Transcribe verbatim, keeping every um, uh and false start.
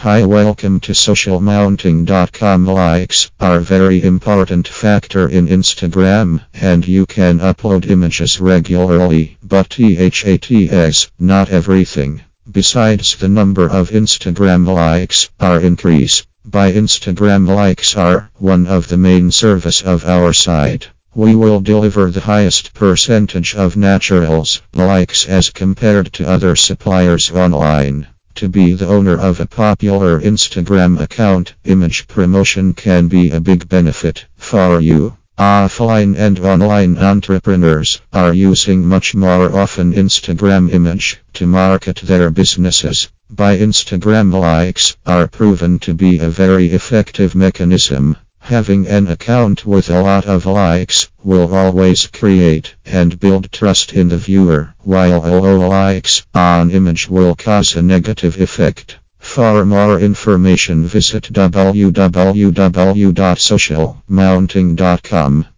Hi, welcome to social mounting dot com. Likes are a very important factor in Instagram, and you can upload images regularly, but that's not everything. Besides, the number of Instagram likes are increase by Instagram. Likes are one of the main service of our site. We will deliver the highest percentage of naturals likes as compared to other suppliers online. To be the owner of a popular Instagram account, image promotion can be a big benefit for you. Offline and online entrepreneurs are using much more often Instagram image to market their businesses. By Instagram likes are proven to be a very effective mechanism. Having an account with a lot of likes will always create and build trust in the viewer, while low likes on image will cause a negative effect. For more information, visit w w w dot social mounting dot com.